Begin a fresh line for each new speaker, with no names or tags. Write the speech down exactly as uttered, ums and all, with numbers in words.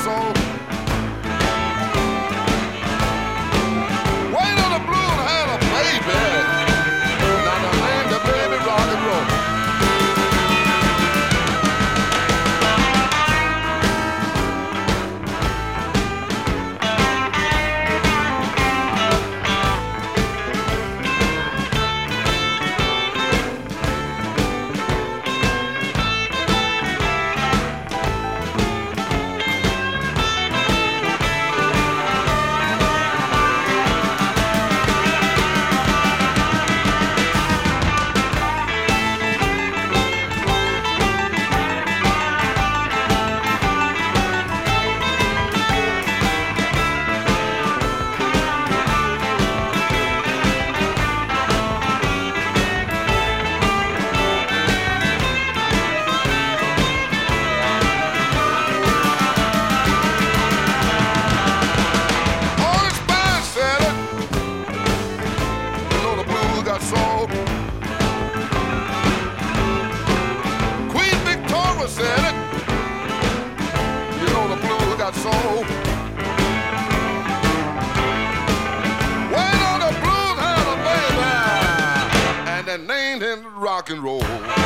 soul. Wayne on the blues had a baby. Now the name the baby rock and roll. Soul. Queen Victoria said it. You know the blues got soul. Wayne on the blues had a baby, and they named him rock and roll.